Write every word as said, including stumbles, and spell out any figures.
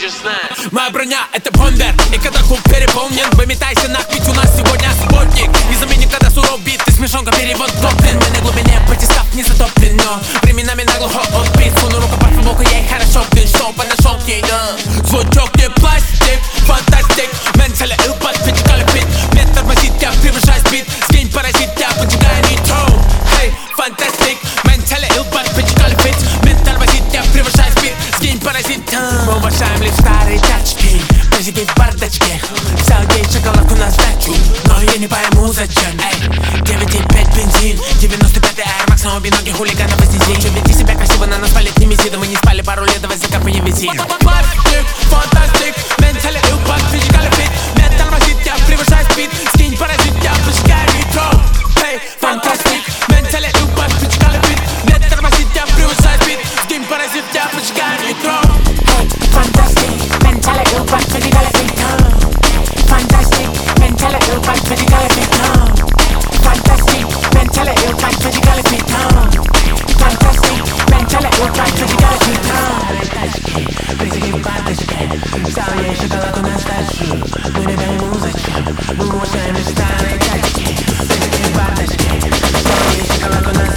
Моя броня — это бомбер, и когда клуб переполнен, выметайся нах, ведь у нас сегодня субботник. Не заменим, когда суров бит, ты смешонка, перевод топлен. Мы на глубине потискав не затоплен, но временами наглухо отбит. Суну руку под футболку, я и хорошо блин, что подошел к ней, да. Звучок не пластик, фантастик, ментали илпат, физикали фит. Мне тормозит, я превышаю спид, скинь паразит, я поджигаю нитро. Hey, фантастик, ментали илпат, физикали фит. Мне тормозит, я превышаю спид, скинь паразит. Мы уважаем лишь старые тачки, прыжки в бардачке. Взял ей шоколадку на сдачу, но я не пойму зачем. Эй, девять и пять бензин, девяносто пятый Air Max, но обе ноги хулиганов вознесен. Че, веди себя красиво, на нас палит не меси, да мы не спали пару лет, давай закапаем визит. Пластик, фантастик, ментали илпат, физикали фит. Мне тормозит, я превышаю спид, скинь паразит, я поджигаю нитро. Эй, фантастик, ментали илпат, физикали фит. Мне тормозит, я превышаю спид, скинь паразит, я поджигаю нитро. Fantastic, mentally ill but physically fit. Fantastic, mentally ill but physically fit. Fantastic, mentally ill but physically fit. Fantastic, mentally ill but physically fit. Прыжки в бардачке, взял ей шоколадку на сдачу. Мы не даем зачем, мы уважаем лишь старые тачки. Прыжки в бардачке, взял ей шоколадку на сдачу.